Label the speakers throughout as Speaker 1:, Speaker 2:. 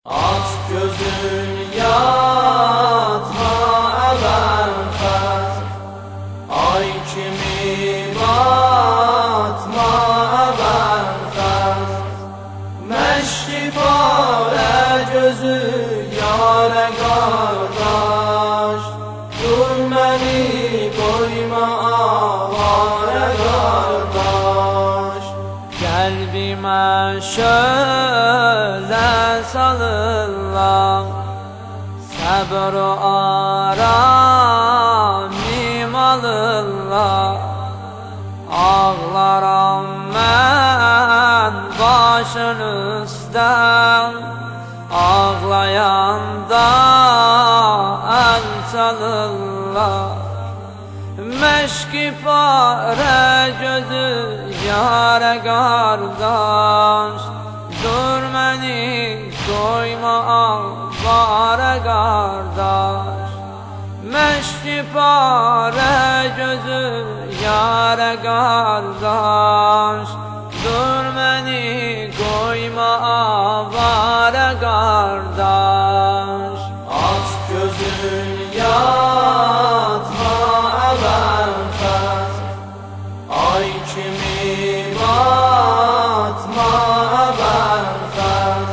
Speaker 1: Aç gözün yatma ebenfez, ay kimi batma ebenfez. Meşrifare gözü yâre kardeş, dur beni koyma avare kardeş.
Speaker 2: Kalbime şöyle salırlar, sabr-ı aramim alırlar. Ağlaram ben başın üstten, ağlayanda el çalırlar. Meşkipare gözü yâre kardeş, dur beni koyma avare kardeş. Meşkipare gözü yâre kardeş, dur beni koyma avare kardeş.
Speaker 1: Aç gözün yatma ebenfez, ay kimi batma ebenfez.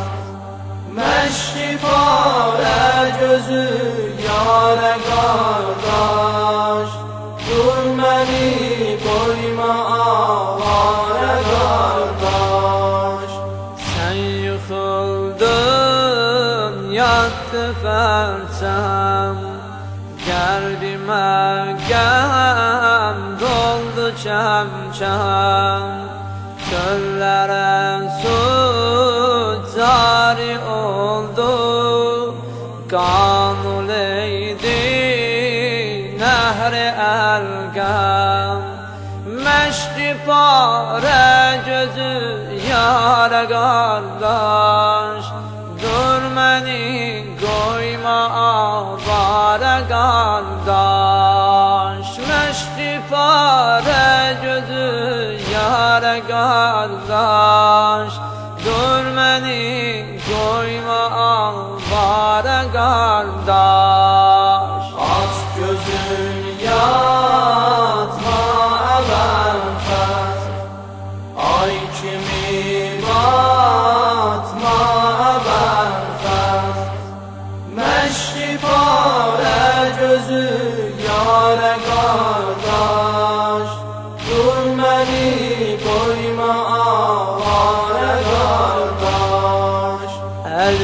Speaker 1: Meşrifare gözü yâre kardeş, dur beni koyma avare kardeş.
Speaker 2: Sen yıkıldın yattı perçem, kalbime gem doldu çemçem. Çöllere su cari oldu, kanuleydi nehri elgem. Meşrifare gözü yâre kardeş, dur beni koyma avare kardeş. Meşrifare gözü yâre kardeş, dur beni koyma avare kardeş.
Speaker 1: Aç gözün yatma ebenfez, ay kimi batma ebenfez. Meşrifare gözü yâre kardeş, dur beni koyma avare kardeş.
Speaker 2: El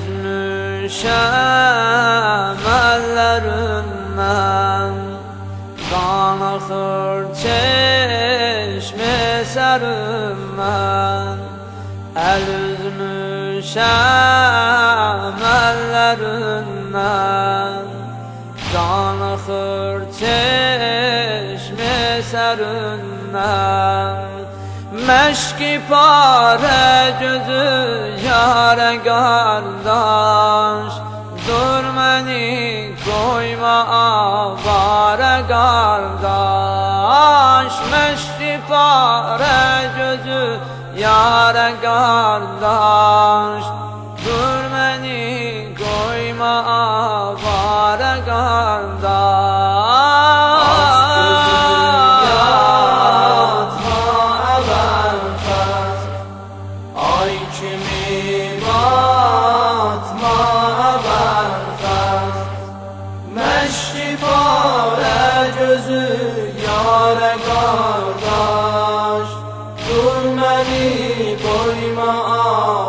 Speaker 2: üzmüşem ellerinden, kan akır çeşme serimden. El üzmüşem ellerinden, kan akır çeşme serimden. Meşkipare gözü yâre kardeş, dur beni koyma avare kardeş. Meşrifare gözü yâre kardeş, dur beni koyma avare kardeş.
Speaker 1: Ay kimi batma ebenfez, meşrifare gözü yâre kardeş, dur beni koyma